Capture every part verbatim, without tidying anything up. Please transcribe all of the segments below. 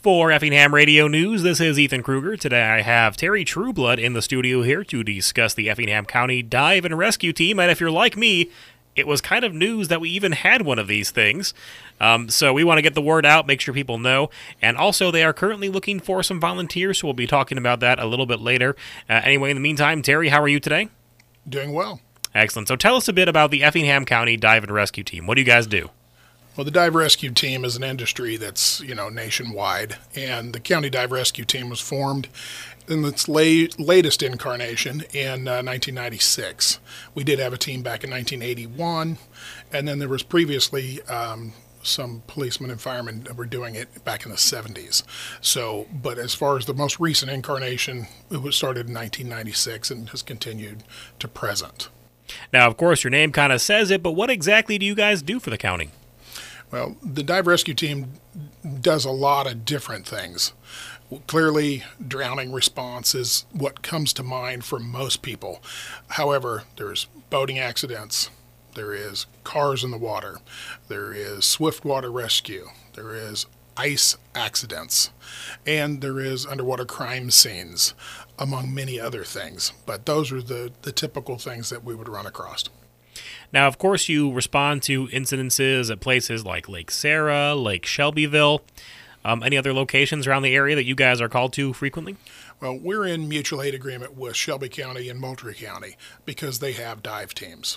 For Effingham Radio News, this is Ethan Kruger. Today I have Terry Trueblood in the studio here to discuss the Effingham County Dive and Rescue Team. And if you're like me, it was kind of news that we even had one of these things. Um, so we want to get the word out, make sure people know. And also, they are currently looking for some volunteers, so we'll be talking about that a little bit later. Uh, anyway, in the meantime, Terry, how are you today? Doing well. Excellent. So tell us a bit about the Effingham County Dive and Rescue Team. What do you guys do? Well, the Dive Rescue Team is an industry that's, you know, nationwide, and the County Dive Rescue Team was formed in its late, latest incarnation in uh, nineteen ninety-six. We did have a team back in nineteen eighty-one, and then there was previously um, some policemen and firemen that were doing it back in the seventies. So, but as far as the most recent incarnation, it was started in nineteen ninety-six and has continued to present. Now, of course, your name kind of says it, but what exactly do you guys do for the county? Well, the Dive Rescue Team does a lot of different things. Clearly, drowning response is what comes to mind for most people. However, there's boating accidents, there is cars in the water, there is swift water rescue, there is ice accidents, and there is underwater crime scenes, among many other things. But those are the, the typical things that we would run across. Now, of course, you respond to incidences at places like Lake Sarah, Lake Shelbyville. Um, any other locations around the area that you guys are called to frequently? Well, we're in mutual aid agreement with Shelby County and Moultrie County because they have dive teams.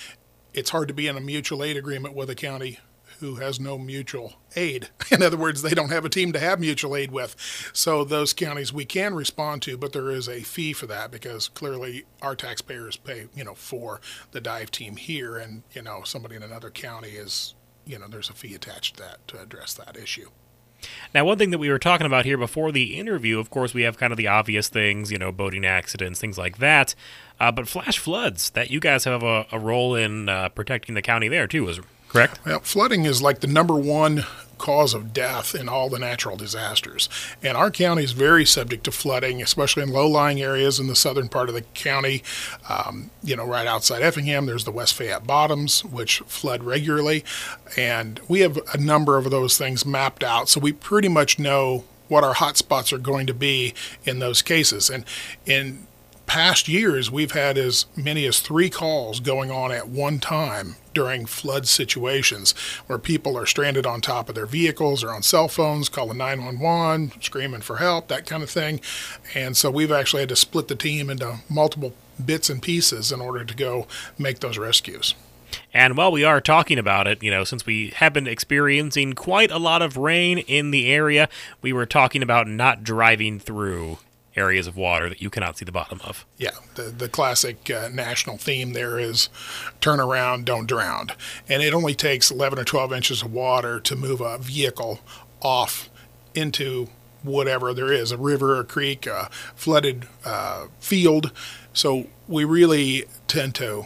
It's hard to be in a mutual aid agreement with a county who has no mutual aid. In other words, they don't have a team to have mutual aid with. So those counties we can respond to, but there is a fee for that because clearly our taxpayers pay, you know, for the dive team here, and, you know, somebody in another county is, you know, there's a fee attached to that to address that issue. Now, one thing that we were talking about here before the interview, of course, we have kind of the obvious things, you know, boating accidents, things like that. Uh, but flash floods, that you guys have a, a role in uh, protecting the county there, too, is correct? Well, flooding is like the number one cause of death in all the natural disasters. And our county is very subject to flooding, especially in low-lying areas in the southern part of the county. Um, you know, right outside Effingham, there's the West Fayette Bottoms, which flood regularly. And we have a number of those things mapped out, so we pretty much know what our hot spots are going to be in those cases. And in past years, we've had as many as three calls going on at one time during flood situations where people are stranded on top of their vehicles or on cell phones, calling nine one one, screaming for help, that kind of thing. And so we've actually had to split the team into multiple bits and pieces in order to go make those rescues. And while we are talking about it, you know, since we have been experiencing quite a lot of rain in the area, we were talking about not driving through areas of water that you cannot see the bottom of. Yeah, the the classic uh, national theme there is turn around, don't drown. And it only takes eleven or twelve inches of water to move a vehicle off into whatever there is, a river, a creek, a flooded uh, field. So we really tend to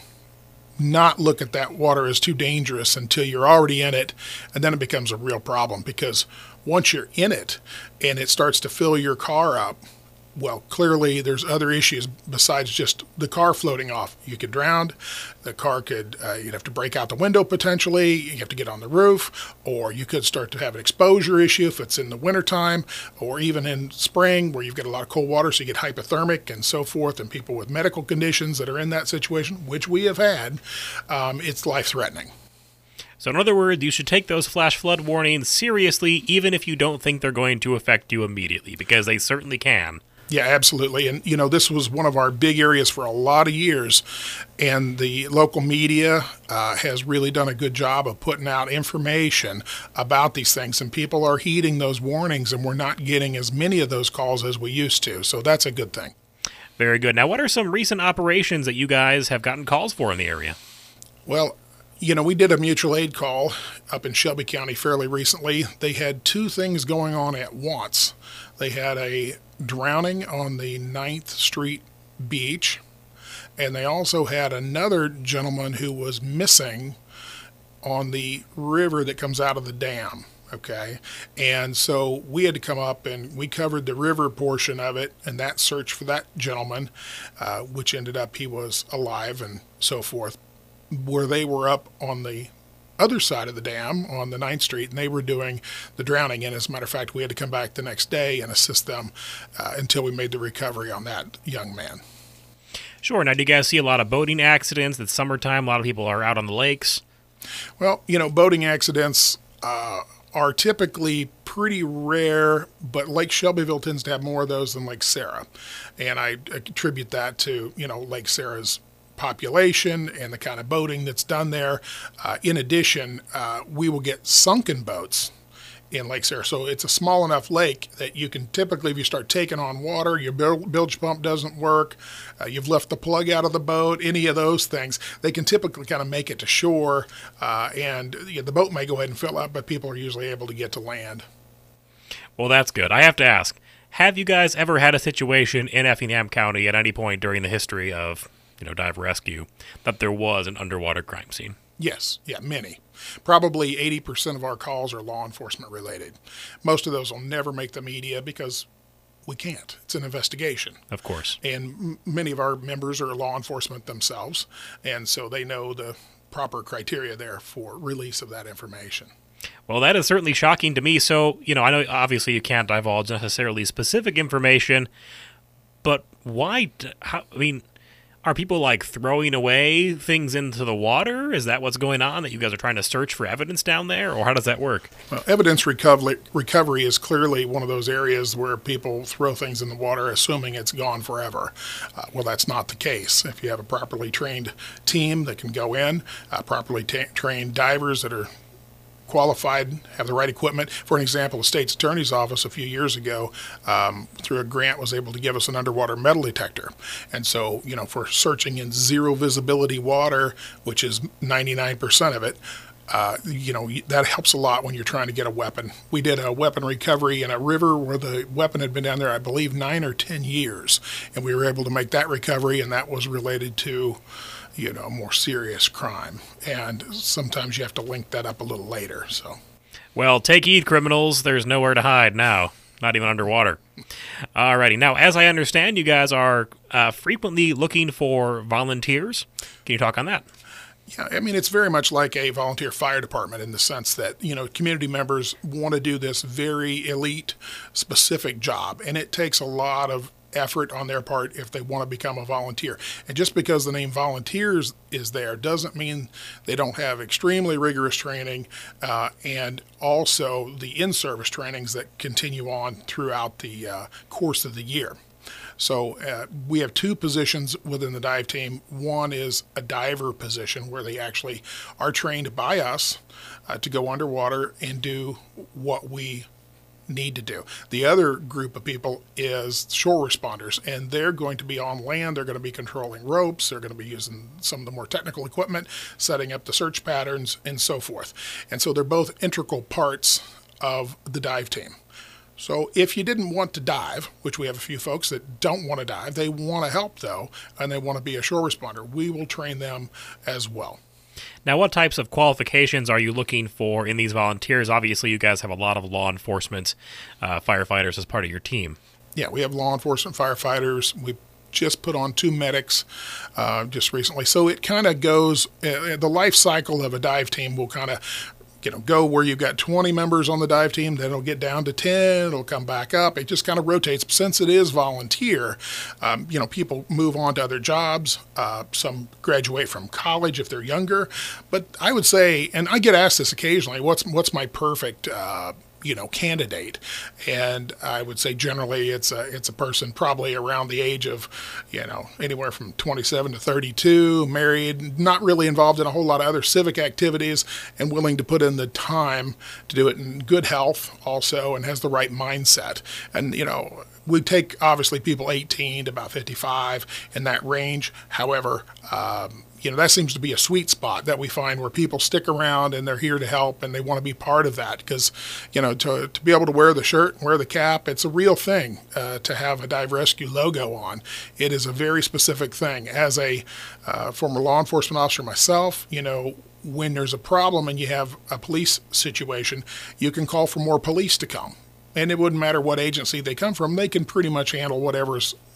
not look at that water as too dangerous until you're already in it, and then it becomes a real problem because once you're in it and it starts to fill your car up, well, clearly there's other issues besides just the car floating off. You could drown, the car could, uh, you'd have to break out the window potentially, you have to get on the roof, or you could start to have an exposure issue if it's in the wintertime, or even in spring where you've got a lot of cold water, so you get hypothermic and so forth, and people with medical conditions that are in that situation, which we have had, um, it's life-threatening. So in other words, you should take those flash flood warnings seriously, even if you don't think they're going to affect you immediately, because they certainly can. Yeah, absolutely. And, you know, this was one of our big areas for a lot of years, and the local media uh, has really done a good job of putting out information about these things, and people are heeding those warnings, and we're not getting as many of those calls as we used to. So that's a good thing. Very good. Now, what are some recent operations that you guys have gotten calls for in the area? Well, you know, we did a mutual aid call up in Shelby County fairly recently. They had two things going on at once. They had a drowning on the ninth Street beach, and they also had another gentleman who was missing on the river that comes out of the dam. Okay, and so we had to come up and we covered the river portion of it and that search for that gentleman, uh, which ended up he was alive and so forth. Where they were up on the other side of the dam on the ninth Street, and they were doing the drowning. And as a matter of fact, we had to come back the next day and assist them uh, until we made the recovery on that young man. Sure. Now, do you guys see a lot of boating accidents? It's summertime. A lot of people are out on the lakes. Well, you know, boating accidents uh, are typically pretty rare, but Lake Shelbyville tends to have more of those than Lake Sarah. And I attribute that to, you know, Lake Sarah's population and the kind of boating that's done there. Uh, in addition, uh, we will get sunken boats in Lake Sarah. So it's a small enough lake that you can typically, if you start taking on water, your bilge pump doesn't work, uh, you've left the plug out of the boat, any of those things, they can typically kind of make it to shore, uh, and you know, the boat may go ahead and fill up, but people are usually able to get to land. Well, that's good. I have to ask, have you guys ever had a situation in Effingham County at any point during the history of you know, dive rescue, that there was an underwater crime scene? Yes, yeah, many. Probably eighty percent of our calls are law enforcement related. Most of those will never make the media because we can't. It's an investigation. Of course. And m- many of our members are law enforcement themselves, and so they know the proper criteria there for release of that information. Well, that is certainly shocking to me. So, you know, I know obviously you can't divulge necessarily specific information, but why, how, I mean, are people, like, throwing away things into the water? Is that what's going on, that you guys are trying to search for evidence down there? Or how does that work? Well, evidence recovery, recovery is clearly one of those areas where people throw things in the water assuming it's gone forever. Uh, well, that's not the case. If you have a properly trained team that can go in, uh, properly ta- trained divers that are qualified, have the right equipment. For an example, the state's attorney's office a few years ago, um, through a grant, was able to give us an underwater metal detector. And so, you know, for searching in zero visibility water, which is ninety-nine percent of it, uh, you know, that helps a lot when you're trying to get a weapon. We did a weapon recovery in a river where the weapon had been down there, I believe, nine or ten years. And we were able to make that recovery, and that was related to, you know, more serious crime. And sometimes you have to link that up a little later. So, well, take heed, criminals. There's nowhere to hide now, not even underwater. Alrighty. Now, as I understand, you guys are uh, frequently looking for volunteers. Can you talk on that? Yeah, I mean, it's very much like a volunteer fire department in the sense that, you know, community members want to do this very elite, specific job, and it takes a lot of effort on their part if they want to become a volunteer. And just because the name volunteers is there doesn't mean they don't have extremely rigorous training, uh, and also the in-service trainings that continue on throughout the uh, course of the year. So uh, we have two positions within the dive team. One is a diver position where they actually are trained by us uh, to go underwater and do what we need to do. The other group of people is shore responders, and they're going to be on land. They're going to be controlling ropes. They're going to be using some of the more technical equipment, setting up the search patterns, and so forth. And so they're both integral parts of the dive team. So if you didn't want to dive, which we have a few folks that don't want to dive, they want to help though, and they want to be a shore responder, we will train them as well. Now, what types of qualifications are you looking for in these volunteers? Obviously, you guys have a lot of law enforcement uh, firefighters as part of your team. Yeah, we have law enforcement firefighters. We just put on two medics uh, just recently. So it kind of goes, uh, the life cycle of a dive team will kind of you know, go where you've got twenty members on the dive team, then it'll get down to ten, it'll come back up. It just kind of rotates. Since it is volunteer, um, you know, people move on to other jobs. Uh, some graduate from college if they're younger. But I would say, and I get asked this occasionally, what's what's my perfect uh, you know, candidate? And I would say generally it's a, it's a person probably around the age of, you know, anywhere from twenty-seven to thirty-two, married, not really involved in a whole lot of other civic activities, and willing to put in the time to do it in good health also, and has the right mindset. And, you know, we take obviously people eighteen to about fifty-five in that range. However, um, you know, that seems to be a sweet spot that we find where people stick around and they're here to help and they want to be part of that because, you know, to, to be able to wear the shirt and wear the cap, it's a real thing uh, to have a dive rescue logo on. It is a very specific thing. As a uh, former law enforcement officer myself, you know, when there's a problem and you have a police situation, you can call for more police to come. And it wouldn't matter what agency they come from, they can pretty much handle whatever's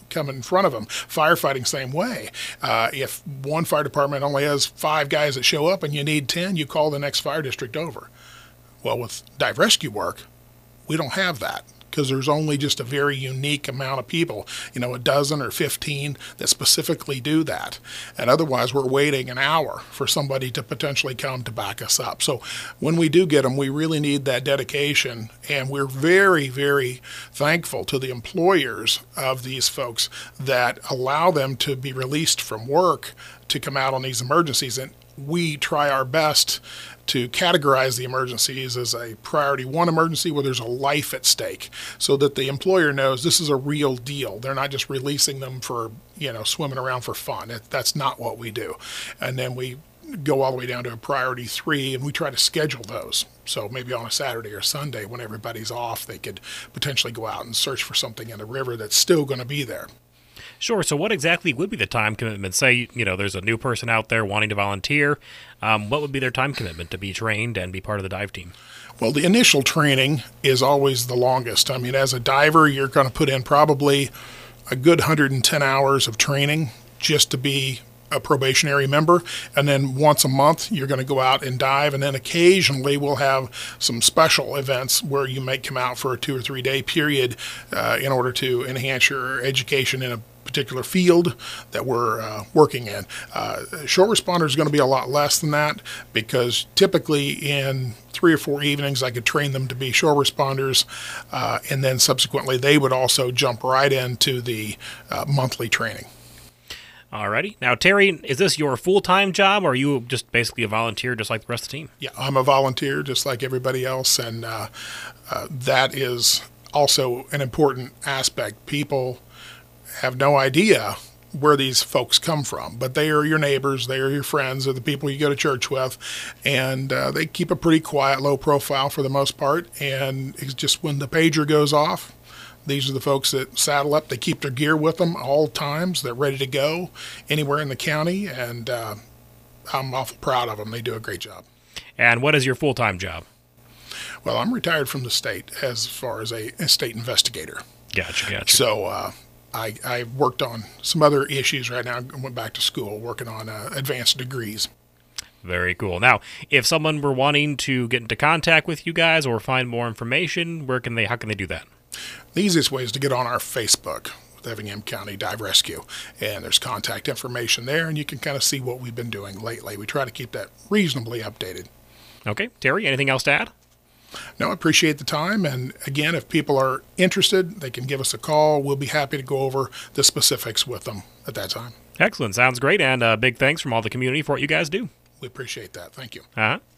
come in front of them. Firefighting, same way. Uh, if one fire department only has five guys that show up and you need ten, you call the next fire district over. Well, with dive rescue work, we don't have that, because there's only just a very unique amount of people, you know, a dozen or fifteen that specifically do that. And otherwise, we're waiting an hour for somebody to potentially come to back us up. So when we do get them, we really need that dedication. And we're very, very thankful to the employers of these folks that allow them to be released from work to come out on these emergencies. And we try our best to categorize the emergencies as a priority one emergency where there's a life at stake, so that the employer knows this is a real deal. They're not just releasing them for, you know, swimming around for fun. It, that's not what we do. And then we go all the way down to a priority three, and we try to schedule those. So maybe on a Saturday or Sunday when everybody's off, they could potentially go out and search for something in the river that's still going to be there. Sure. So what exactly would be the time commitment? Say, you know, there's a new person out there wanting to volunteer. Um, what would be their time commitment to be trained and be part of the dive team? Well, the initial training is always the longest. I mean, as a diver, you're going to put in probably a good one hundred ten hours of training just to be a probationary member. And then once a month, you're going to go out and dive. And then occasionally we'll have some special events where you may come out for a two or three day period uh, in order to enhance your education in a particular field that we're uh, working in. Uh, shore responder is going to be a lot less than that, because typically in three or four evenings I could train them to be shore responders, uh, and then subsequently they would also jump right into the uh, monthly training. Alrighty. Now, Terry, is this your full-time job, or are you just basically a volunteer just like the rest of the team? Yeah, I'm a volunteer just like everybody else, and uh, uh, that is also an important aspect. People have no idea where these folks come from, but they are your neighbors, they are your friends, they're the people you go to church with, and uh, they keep a pretty quiet, low profile for the most part. And it's just when the pager goes off, these are the folks that saddle up. They keep their gear with them all times. They're ready to go anywhere in the county, and uh, I'm awful proud of them. They do a great job. And what is your full-time job? Well, I'm retired from the state as far as a, a state investigator. Gotcha, gotcha. So uh, I, I worked on some other issues right now. I went back to school working on uh, advanced degrees. Very cool. Now, if someone were wanting to get into contact with you guys or find more information, where can they? How can they do that? The easiest way is to get on our Facebook with Effingham County Dive Rescue, and there's contact information there, and you can kind of see what we've been doing lately. We try to keep that reasonably updated. Okay. Terry, anything else to add? No, I appreciate the time. And again, if people are interested, they can give us a call. We'll be happy to go over the specifics with them at that time. Excellent. Sounds great. And uh, big thanks from all the community for what you guys do. We appreciate that. Thank you. Uh-huh.